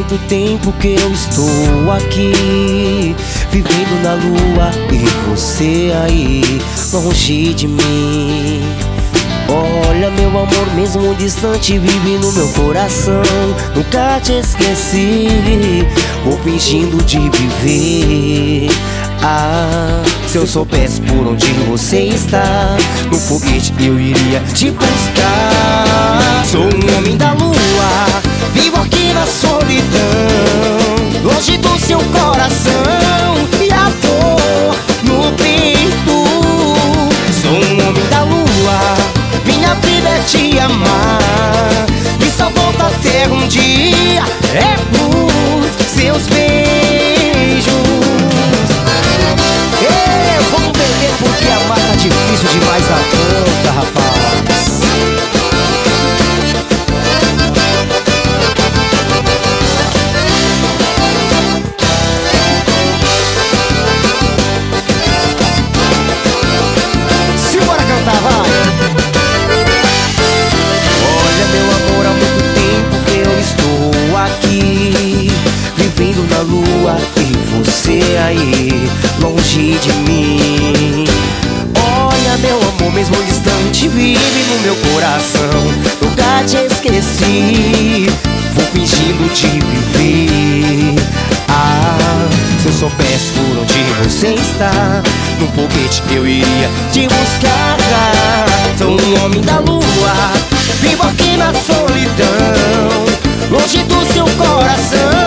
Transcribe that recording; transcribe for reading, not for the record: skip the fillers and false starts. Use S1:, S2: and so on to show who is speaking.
S1: muito tempo que eu estou aqui, vivendo na lua e você aí, longe de mim. Olha, meu amor, mesmo distante, vive no meu coração. Nunca te esqueci, vou fingindo de viver. Ah, se eu soubesse por onde você está, no foguete eu iria te buscar. Sou um homem da lua, vivo aqui na solidão, longe do seu coração e a dor no peito. Sou um homem da lua, minha vida é te amar, e só volta à terra um dia é por seus beijos. Vamos beber porque amar tá difícil demais na conta, rapaz. Simbora cantar, vai! Olha, meu amor, há muito tempo que eu estou aqui, vivendo na lua e você aí, longe de mim. Olha, meu amor, mesmo distante, vive no meu coração. Nunca te esqueci, vou fingindo de viver. Ah, se eu soubesse por onde você está, no foguete eu iria te buscar. Sou um homem da lua, vivo aqui na solidão, longe do seu coração